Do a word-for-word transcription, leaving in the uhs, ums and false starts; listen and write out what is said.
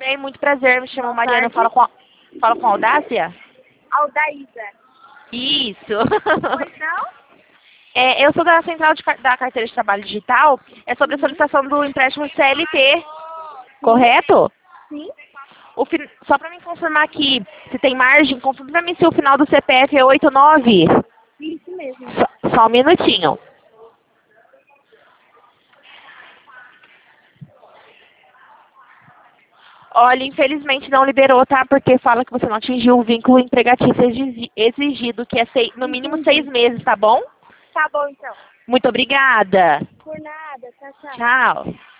bem, muito prazer. Me chamo Boa Mariana. tarde. Fala com, a, fala com a Audácia? Aldaísa. Isso. Pois não? É, eu sou da Central de, Car- da Carteira de Trabalho Digital. É sobre a solicitação do empréstimo C L T. Correto? Sim. O fin- Só para me confirmar aqui, se tem margem, confirma para mim se o final do C P F é oito nove. Isso mesmo. Só, só um minutinho. Olha, infelizmente não liberou, tá? Porque fala que você não atingiu o vínculo empregatício exigi- exigido, que é sei- no mínimo Entendi. seis meses, tá bom? Tá bom, então. Muito obrigada. Por nada. Tchau, tchau. Tchau.